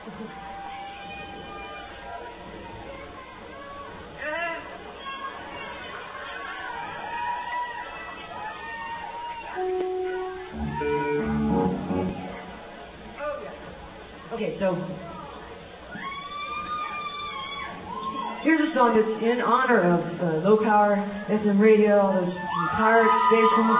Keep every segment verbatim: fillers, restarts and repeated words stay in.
Okay, so here's a song that's in honor of uh, low power F M radio, all those pirate stations,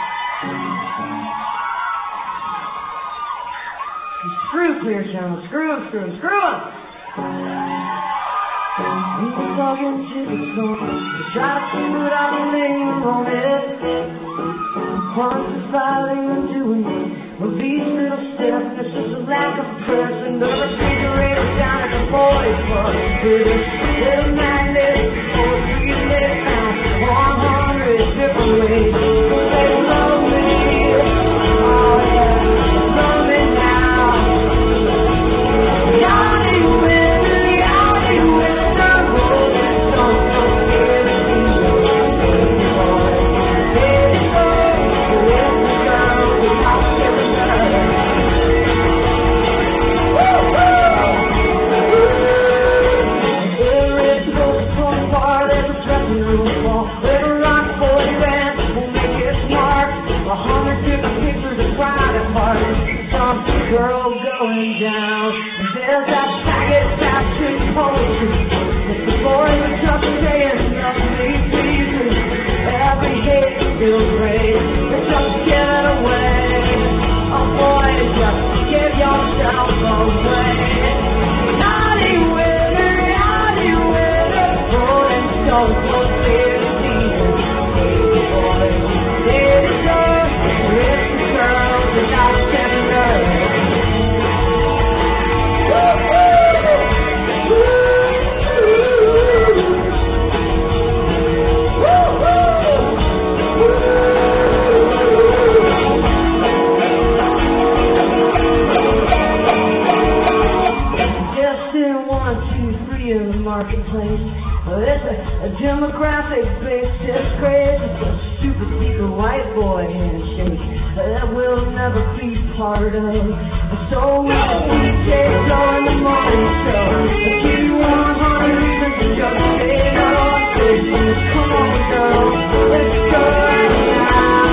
and, and screw clear channels, screw them, screw them, screw them! People talking to the song, they try to see what I believe on it. Quantifying and doing it. Well, these little steps, it's just a lack of person. The refrigerator down at the boys' club. Little magnet, or three lit out, one hundred different ways. They love me, oh yeah, love me now. Johnny Winter, Johnny Winter, rolling stone, don't care if you know it's boy. Hey, boy, let the girl without giving her. Girl going down, and there's that faggot bastard poetry. If the boys are just saying nothing pleases, every hate feels great. It's just give it away. Oh boy, just give yourself away. Naughty winner, naughty winner, rolling stones don't fear diseases. Baby boy, they deserve rich girls without giving her. Marketplace. Well, it's a, a demographic-based disgrace. It's a stupid secret white boy handshake that we'll never be part of. So we'll D J Joe in the morning show. The Q one hundred reasons to just say no on Facebook. Come on, girl, let's go right now.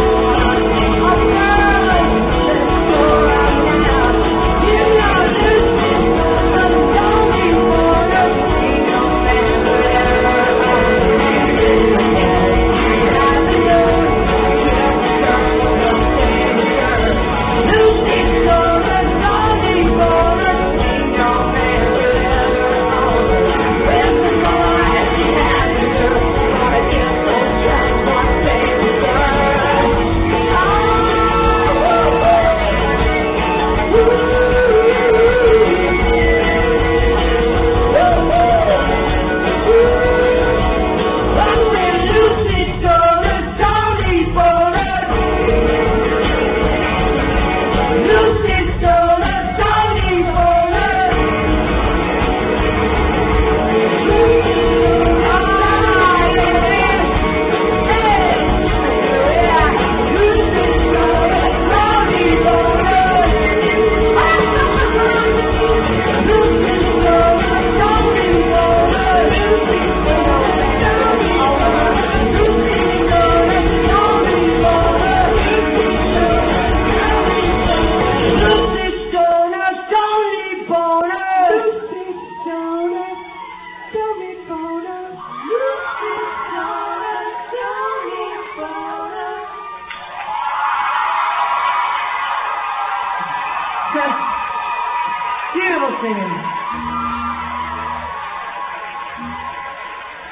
Oh, girl, let's go right now. You know this is the only water. Beautiful singing.